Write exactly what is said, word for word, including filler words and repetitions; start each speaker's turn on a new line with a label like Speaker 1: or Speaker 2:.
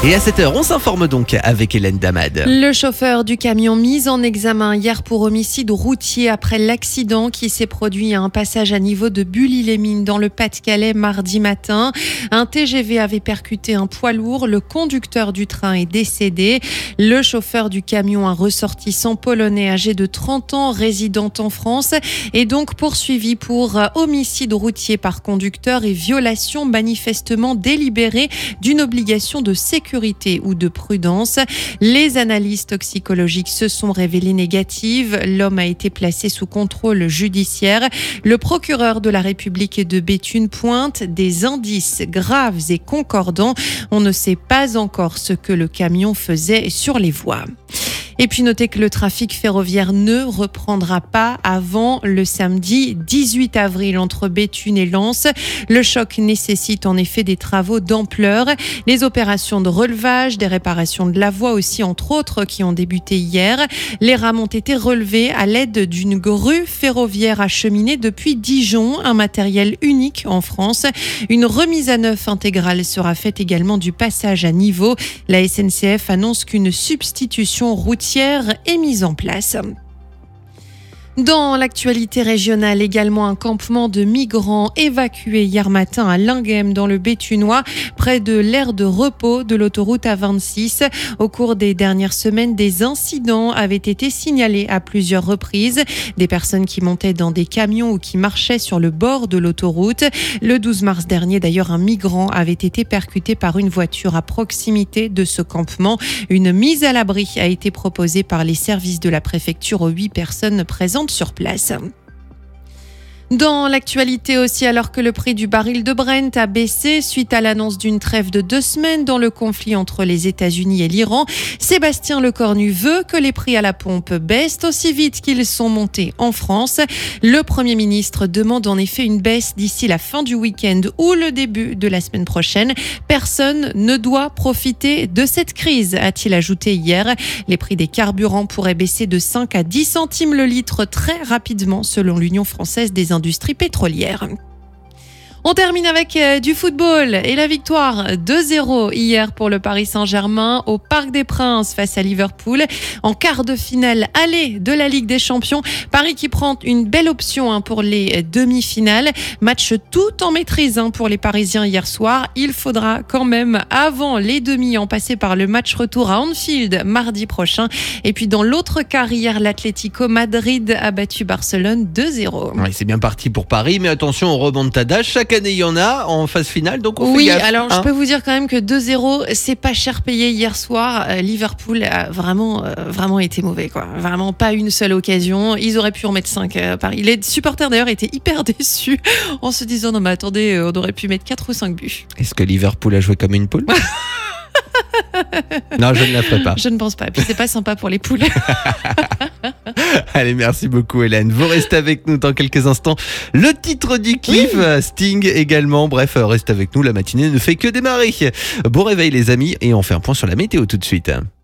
Speaker 1: Et à cette heure, on s'informe donc avec Hélène Damad.
Speaker 2: Le chauffeur du camion mis en examen hier pour homicide routier après l'accident qui s'est produit à un passage à niveau de Bully-les-Mines dans le Pas-de-Calais mardi matin. Un T G V avait percuté un poids lourd. Le conducteur du train est décédé. Le chauffeur du camion, un ressortissant polonais âgé de trente ans, résidant en France, est donc poursuivi pour homicide routier par conducteur et violation manifestement délibérée d'une obligation de sécurité ou de prudence. Les analyses toxicologiques se sont révélées négatives. L'homme a été placé sous contrôle judiciaire. Le procureur de la République de Béthune pointe des indices graves et concordants. On ne sait pas encore ce que le camion faisait sur les voies. Et puis notez que le trafic ferroviaire ne reprendra pas avant le samedi dix-huit avril entre Béthune et Lens. Le choc nécessite en effet des travaux d'ampleur. Les opérations de relevage, des réparations de la voie aussi entre autres qui ont débuté hier. Les rames ont été relevées à l'aide d'une grue ferroviaire acheminée depuis Dijon, un matériel unique en France. Une remise à neuf intégrale sera faite également du passage à niveau. La S N C F annonce qu'une substitution routière est mise en place. Dans l'actualité régionale, également un campement de migrants évacué hier matin à Linghem dans le Béthunois, près de l'aire de repos de l'autoroute A vingt-six. Au cours des dernières semaines, des incidents avaient été signalés à plusieurs reprises. Des personnes qui montaient dans des camions ou qui marchaient sur le bord de l'autoroute. Le douze mars dernier, d'ailleurs, un migrant avait été percuté par une voiture à proximité de ce campement. Une mise à l'abri a été proposée par les services de la préfecture aux huit personnes présentes sur place. Dans l'actualité aussi, alors que le prix du baril de Brent a baissé suite à l'annonce d'une trêve de deux semaines dans le conflit entre les États-Unis et l'Iran, Sébastien Lecornu veut que les prix à la pompe baissent aussi vite qu'ils sont montés en France. Le Premier ministre demande en effet une baisse d'ici la fin du week-end ou le début de la semaine prochaine. Personne ne doit profiter de cette crise, a-t-il ajouté hier. Les prix des carburants pourraient baisser de cinq à dix centimes le litre très rapidement selon l'Union française des industries pétrolières. On termine avec du football et la victoire deux zéro hier pour le Paris Saint-Germain au Parc des Princes face à Liverpool en quart de finale aller de la Ligue des Champions. Paris qui prend une belle option pour les demi-finales. Match tout en maîtrise pour les Parisiens hier soir. Il faudra quand même avant les demi en passer par le match retour à Anfield mardi prochain. Et puis dans l'autre quart hier, l'Atlético Madrid a battu Barcelone deux zéro.
Speaker 1: Oui, c'est bien parti pour Paris, mais attention au remontada. Chaque année, il y en a en phase finale, donc on
Speaker 2: oui,
Speaker 1: fait gaffe.
Speaker 2: Oui, alors
Speaker 1: hein.
Speaker 2: je peux vous dire quand même que deux zéro, c'est pas cher payé hier soir. Euh, Liverpool a vraiment, euh, vraiment été mauvais, quoi. Vraiment pas une seule occasion. Ils auraient pu en mettre cinq à Paris. Les supporters d'ailleurs étaient hyper déçus en se disant non mais attendez, on aurait pu mettre quatre ou cinq buts.
Speaker 1: Est-ce que Liverpool a joué comme une poule? Non, je ne la ferai pas.
Speaker 2: Je ne pense pas. Puis c'est pas sympa pour les poules.
Speaker 1: Allez, merci beaucoup Hélène. Vous restez avec nous dans quelques instants. Le titre du kiff, oui. Sting également. Bref, restez avec nous. La matinée ne fait que démarrer. Bon réveil les amis et on fait un point sur la météo tout de suite.